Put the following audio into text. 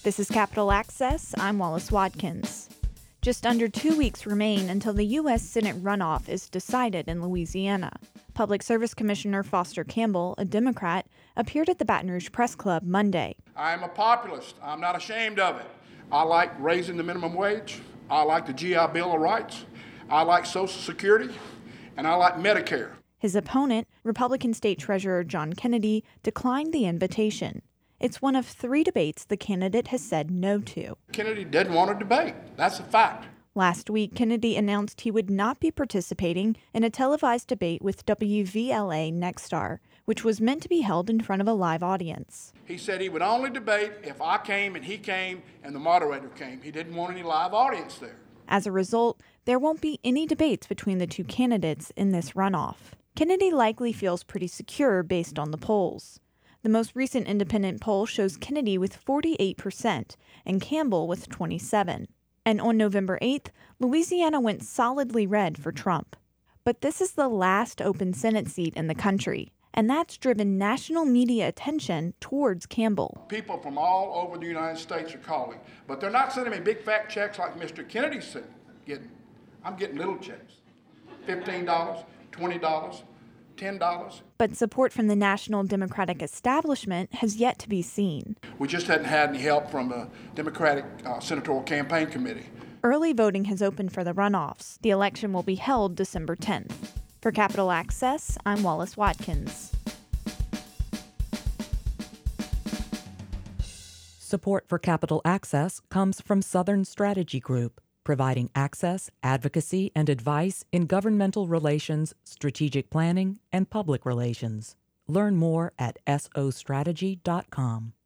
This is Capitol Access. I'm Wallace Watkins. Just under 2 weeks remain until the U.S. Senate runoff is decided in Louisiana. Public Service Commissioner Foster Campbell, a Democrat, appeared at the Baton Rouge Press Club Monday. I'm a populist. I'm not ashamed of it. I like raising the minimum wage. I like the GI Bill of Rights. I like Social Security. And I like Medicare. His opponent, Republican State Treasurer John Kennedy, declined the invitation. It's one of 3 debates the candidate has said no to. Kennedy didn't want to debate. That's a fact. Last week, Kennedy announced he would not be participating in a televised debate with WVLA Nexstar, which was meant to be held in front of a live audience. He said he would only debate if I came and he came and the moderator came. He didn't want any live audience there. As a result, there won't be any debates between the 2 candidates in this runoff. Kennedy likely feels pretty secure based on the polls. The most recent independent poll shows Kennedy with 48% and Campbell with 27%. And on November 8th, Louisiana went solidly red for Trump. But this is the last open Senate seat in the country, and that's driven national media attention towards Campbell. People from all over the United States are calling, but they're not sending me big fat checks like Mr. Kennedy's getting. I'm getting little checks, $15, $20, $10. But support from the national Democratic establishment has yet to be seen. We just hadn't had any help from the Democratic Senatorial Campaign Committee. Early voting has opened for the runoffs. The election will be held December 10th. For Capitol Access, I'm Wallace Watkins. Support for Capitol Access comes from Southern Strategy Group, providing access, advocacy, and advice in governmental relations, strategic planning, and public relations. Learn more at sostrategy.com.